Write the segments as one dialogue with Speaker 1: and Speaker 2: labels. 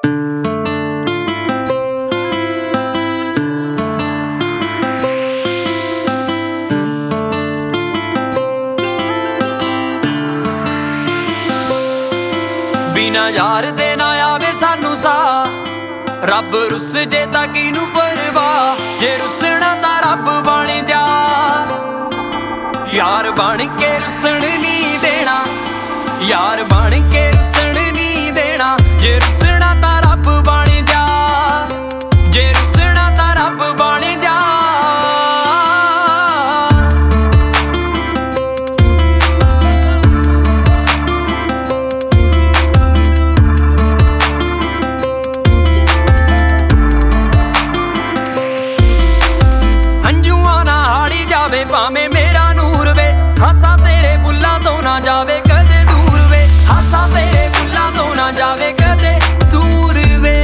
Speaker 1: बिना यार दे ना आवे सानू सा, रब रुस जे तां किनू परवाह, जे रुसना तां रब बन जा। यार बन के रुसन नहीं देना, यार बन के रुसन नहीं देना, जे रुसना तां रब बन जा, जे रुसना तां रब बन जा। भावें मेरा नूर वे, हासा तेरे बुल्लां तो ना जावे कदे दूर वे, हासा तेरे बुल्लां तो ना जावे कदे दूर वे।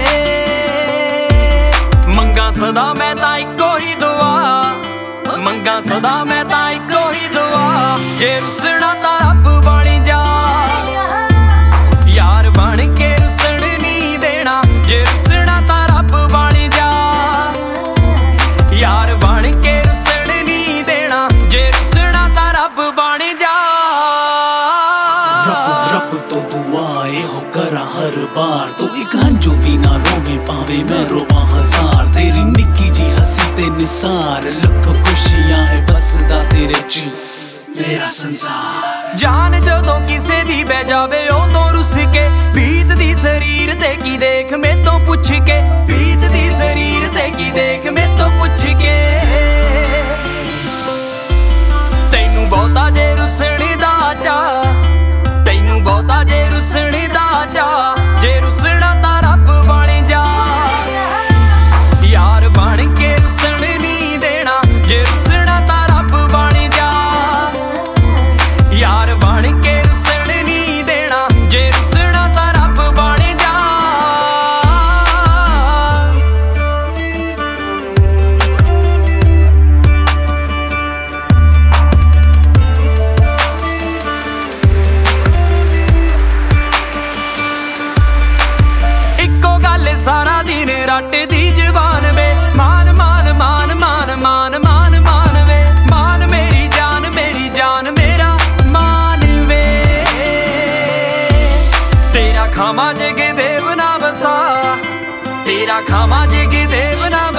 Speaker 1: मंगा सदा मैं तां इक्को ही दुआ, मंगा सदा मैं तां इक्को ही दुआ, जे रुसना तां रब बन जा। यार बन के रुसन नहीं देना, जे रुसना तां रब बन जा। यार बन के
Speaker 2: हर बार तो एक हंजू भी ना रोवे, पावे मैं रोवा हजार। तेरी निक्की जी हंसी ते निसार, लख खुशियां है बसदा तेरे च मेरा संसार।
Speaker 1: जान जदों किसे दी बह जावे उदों रुस के, बीत दी शरीर ते की देख मैं तो पुछ के, बीत दी शरीर ते की देख मैं तो पुछ के। तैनू बहुता जे रुसण दा चा, तैनू बहुता जे रुसण दा चा, जे रुसना तां रब बन जा। यार बन के रुसन नहीं देना, जे रुसना तां रब बन जा। यार बन के रुसन नहीं देना, जे रुसना तां रब बन जा। सारा दिन रट दी जबान वे, मान मान मान मान मान मान मान वे, मान मेरी जान मेरा मान वे। तेरा खामा जग देव ना बसा, तेरा खामा जग देव ना